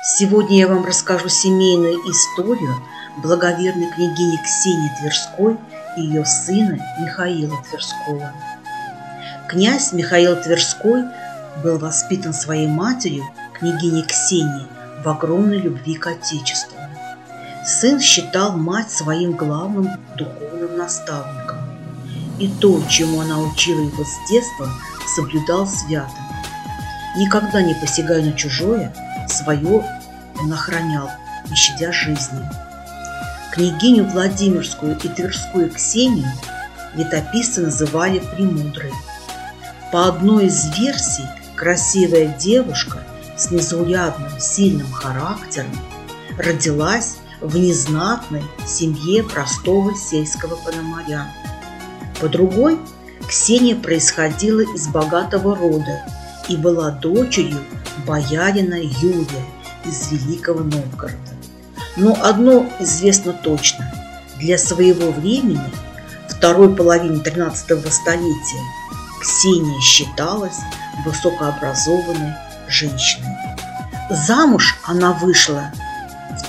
Сегодня я вам расскажу семейную историю благоверной княгини Ксении Тверской и ее сына Михаила Тверского. Князь Михаил Тверской был воспитан своей матерью, княгиней Ксенией, в огромной любви к Отечеству. Сын считал мать своим главным духовным наставником, и то, чему она учила его с детства, соблюдал свято. Никогда не посягая на чужое, свое он охранял, не щадя жизни. Княгиню Владимирскую и Тверскую Ксению летописцы называли премудрой. По одной из версий, красивая девушка с незаурядным, сильным характером родилась в незнатной семье простого сельского пономаря. По другой, Ксения происходила из богатого рода и была дочерью боярина Юрия из Великого Новгорода. Но одно известно точно: для своего времени, второй половины XIII столетия, Ксения считалась высокообразованной женщиной. Замуж она вышла в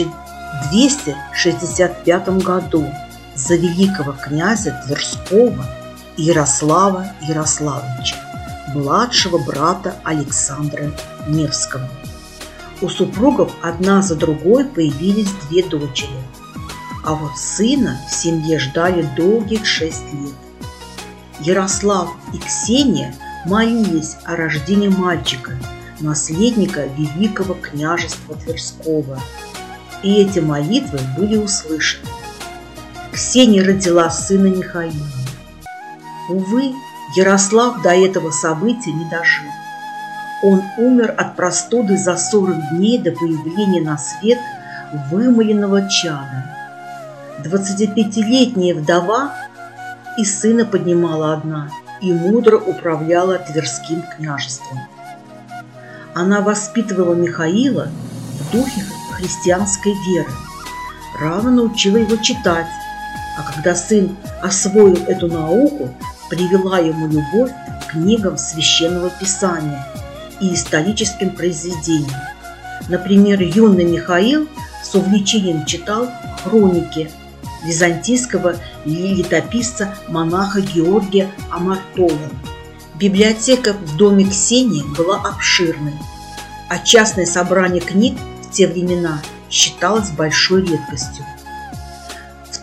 1265 году за великого князя Тверского Ярослава Ярославича, младшего брата Александра Невского. У супругов одна за другой появились две дочери, а вот сына в семье ждали долгих 6 лет. Ярослав и Ксения молились о рождении мальчика, наследника великого княжества Тверского, и эти молитвы были услышаны. Ксения родила сына Михаила. Увы, Ярослав до этого события не дожил. Он умер от простуды за 40 дней до появления на свет вымоленного чада. 25-летняя вдова и сына поднимала одна и мудро управляла Тверским княжеством. Она воспитывала Михаила в духе христианской веры, рано научила его читать, а когда сын освоил эту науку, привела ему любовь к книгам Священного Писания и историческим произведениям. Например, юный Михаил с увлечением читал хроники византийского летописца-монаха Георгия Амартова. Библиотека в доме Ксении была обширной, а частное собрание книг в те времена считалось большой редкостью. В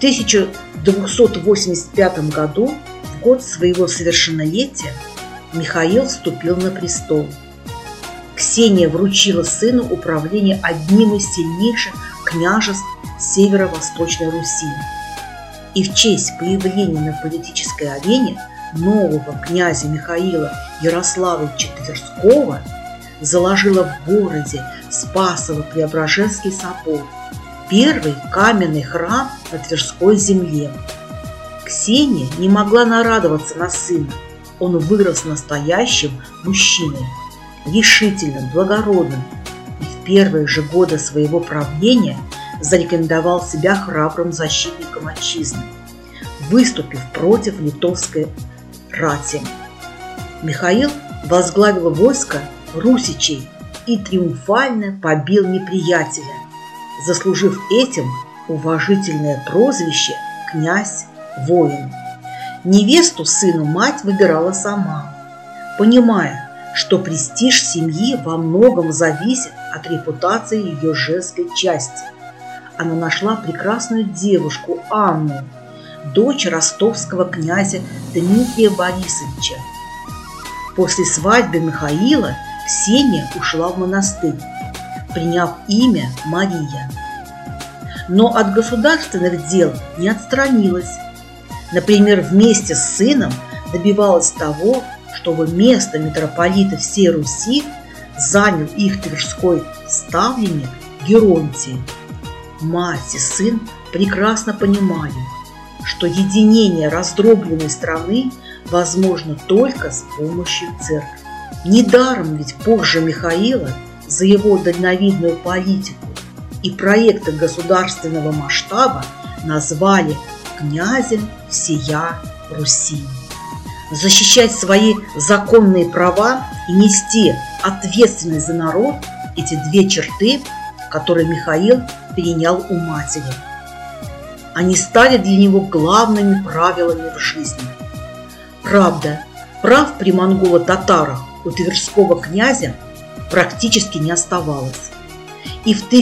1285 году, в год своего совершеннолетия, Михаил вступил на престол. Ксения вручила сыну управление одним из сильнейших княжеств Северо-Восточной Руси. И в честь появления на политической арене нового князя Михаила Ярославича Тверского заложила в городе Спасово-Преображенский собор, первый каменный храм на Тверской земле. Ксения не могла нарадоваться на сына. Он вырос настоящим мужчиной, решительным, благородным, и в первые же годы своего правления зарекомендовал себя храбрым защитником отчизны, выступив против литовской рати. Михаил возглавил войско русичей и триумфально побил неприятеля, заслужив этим уважительное прозвище «Князь-воин». Невесту сыну мать выбирала сама, понимая, что престиж семьи во многом зависит от репутации ее женской части. Она нашла прекрасную девушку Анну, дочь ростовского князя Дмитрия Борисовича. После свадьбы Михаила Ксения ушла в монастырь, приняв имя Мария. Но от государственных дел не отстранилась. Например, вместе с сыном добивалась того, чтобы место митрополита всей Руси занял их тверской ставленник Геронтий. Мать и сын прекрасно понимали, что единение раздробленной страны возможно только с помощью церкви. Недаром ведь позже Михаила за его дальновидную политику и проекты государственного масштаба назвали князем всея Руси. Защищать свои законные права и нести ответственность за народ эти две черты, которые Михаил перенял у матери. Они стали для него главными правилами в жизни. Правда, прав при монголо-татарах у тверского князя практически не оставалось. И в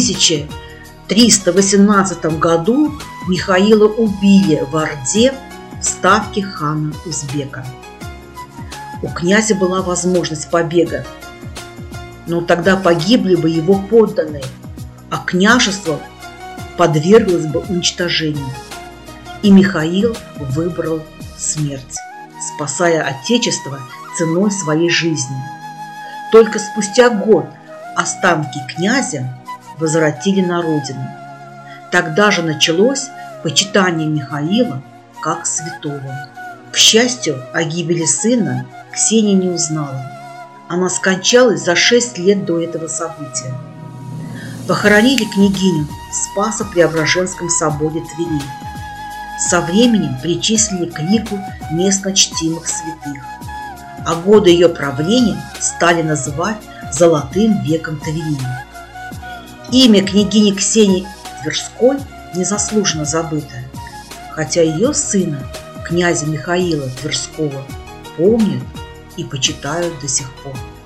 1318 году Михаила убили в Орде в ставке хана Узбека. У князя была возможность побега, но тогда погибли бы его подданные, а княжество подверглось бы уничтожению. И Михаил выбрал смерть, спасая отечество ценой своей жизни. Только спустя год останки князя возвратили на родину. Тогда же началось почитание Михаила как святого. К счастью, о гибели сына Ксения не узнала. Она скончалась за 6 лет до этого события. Похоронили княгиню в Спасо-Преображенском соборе Твери. Со временем причислили к лику местно чтимых святых, а годы ее правления стали называть «Золотым веком Твери». Имя княгини Ксении Тверской незаслуженно забыто, хотя ее сына, князя Михаила Тверского, помнят и почитают до сих пор.